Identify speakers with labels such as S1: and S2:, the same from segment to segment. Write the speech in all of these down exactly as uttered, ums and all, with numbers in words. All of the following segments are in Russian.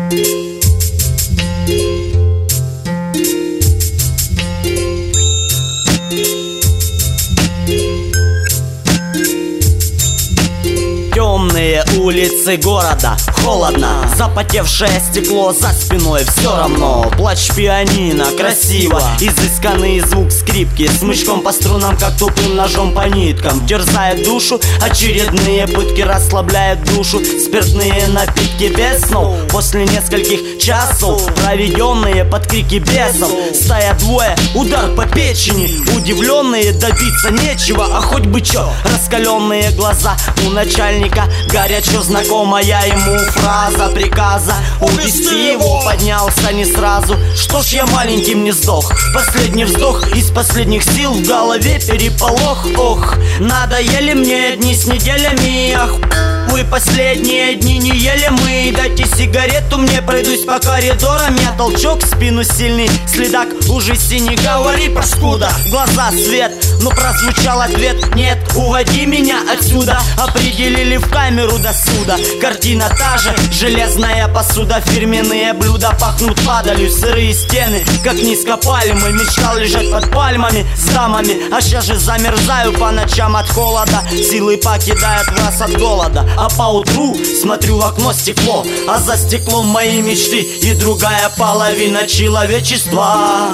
S1: Темные улицы города, холодно, запотевшее стекло за спиной, все равно. Плач пианино, красиво, изысканный звук скрипки, смычком по струнам, как тупым ножом по ниткам. Терзает душу, очередные пытки расслабляют душу. Спиртные напитки без снов, после нескольких часов, проведенные под крики бесов. Стая двое, удар по печени, удивленные, добиться нечего, а хоть бы чё. Раскаленные глаза у начальника, горячо знакомая ему фраза приказа увести его. Поднялся не сразу, что ж я маленьким не сдох. Последний вздох, из последних сил в голове переполох. Ох, надоели мне дни с неделями, ах, вы последние дни не ели мы. Дайте сигарету мне, пройдусь по коридорам. Я толчок в спину сильный, следак уже синий. Говори, паскуда, глаза свет, но прозвучал ответ: нет, уводи меня отсюда. Определили в камеру до суда. Картина та же, железная посуда, фирменные блюда пахнут падалью, сырые стены, как низко пальмы. Мечтал лежать под пальмами с дамами, а сейчас же замерзаю по ночам от холода. Силы покидают вас от голода. А поутру смотрю в окно стекло, а за стеклом мои мечты и другая половина человечества.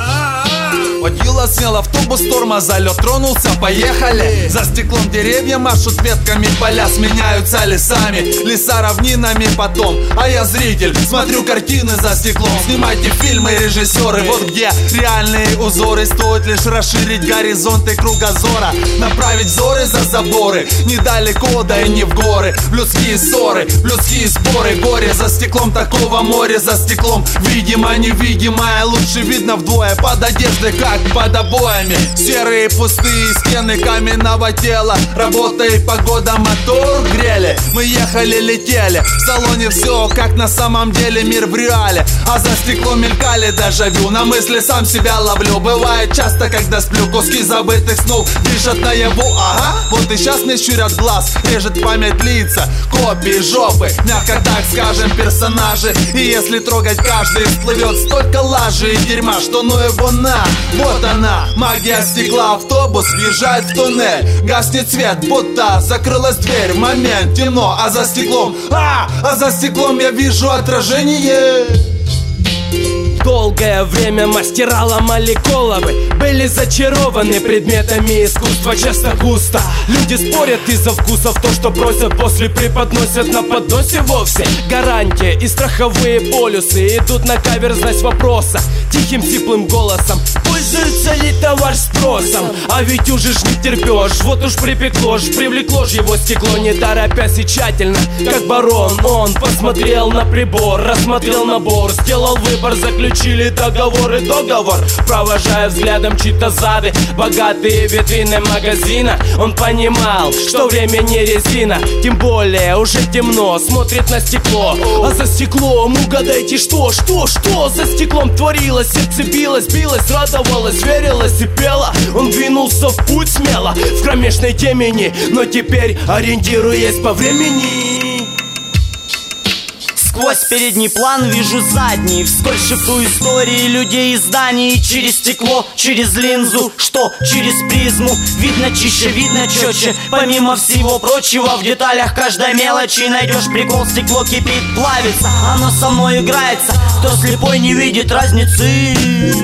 S2: Водила снял автобус, тормоза, лед тронулся, поехали. За стеклом деревья машут ветками, поля сменяются лесами, леса равнинами потом. А я зритель, смотрю картины за стеклом. Снимайте фильмы, режиссеры, вот где реальные узоры. Стоит лишь расширить горизонты кругозора, направить взоры за заборы, недалеко, да и не в горы. Людские ссоры, людские споры, горе за стеклом такого моря. За стеклом видимо невидимое, лучше видно вдвое под одеждой, как под обоями. Серые пустые стены каменного тела, работа и погода мотор грели. Мы ехали, летели, в салоне все как на самом деле, мир в реале. А за стеклом мелькали дежавю, на мысли сам себя ловлю. Бывает часто, когда сплю, куски забытых снов дышат наяву. Ага, вот и сейчас мне щурят глаз, режет память лица, копии жопы, мягко так скажем, персонажи. И если трогать каждый, всплывет столько лажи и дерьма, что ну его на. Вот она, магия стекла, автобус въезжает в туннель. Гаснет свет, будто закрылась дверь. Момент, темно, а за стеклом, а, а за стеклом я вижу отражение.
S3: Долгое время мастера ломали головы, были зачарованы предметами искусства, часто густо. Люди спорят из-за вкуса в то, что просят, после преподносят на подносе вовсе. Гарантия и страховые полюсы идут на каверзность вопроса тихим теплым голосом: пользуется ли товар спросом? А ведь уже ж не терпешь, вот уж припекло ж, привлекло ж его стекло, не торопясь и тщательно, как барон. Он посмотрел на прибор, рассмотрел набор, сделал выбор, заключили договор и договор. Провожая взглядом чьи-то зады, богатые витрины магазина, он понимал, что время не резина. Тем более уже темно, смотрит на стекло, а за стеклом угадайте что, что, что за стеклом творилось. Сердце билось, билось, радовалось, верилось и пело. Он двинулся в путь смело, в кромешной темени, но теперь ориентируясь по времени.
S1: Сквозь передний план вижу задний, вскользь шифрую истории людей и зданий. Через стекло, через линзу, что через призму, видно чище, видно четче. Помимо всего прочего, в деталях каждой мелочи найдешь прикол. Стекло кипит, плавится, оно со мной играется. Кто слепой не видит разницы.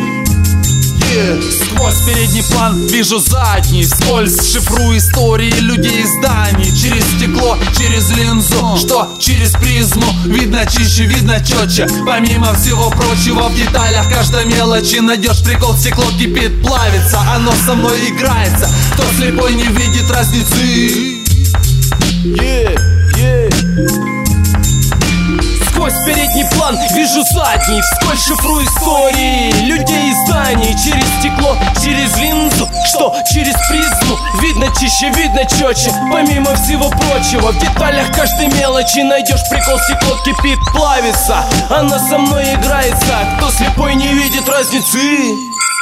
S2: Сквозь передний план вижу задний, вскользь шифрую истории людей и зданий. Через стекло, через линзу, что через призму, видно чище, видно четче. Помимо всего прочего, в деталях каждой мелочи найдешь прикол. Стекло кипит, плавится, оно со мной играется. Кто слепой не видит разницы.
S3: Yeah, yeah. Сквозь передний план вижу задний, вскользь шифрую истории людей и зданий. Через стекло, через линзу, что через призму, видно чище, видно четче. Помимо всего прочего, в деталях каждой мелочи найдешь прикол. Стекло кипит, плавится, оно со мной играется. Кто слепой не видит разницы.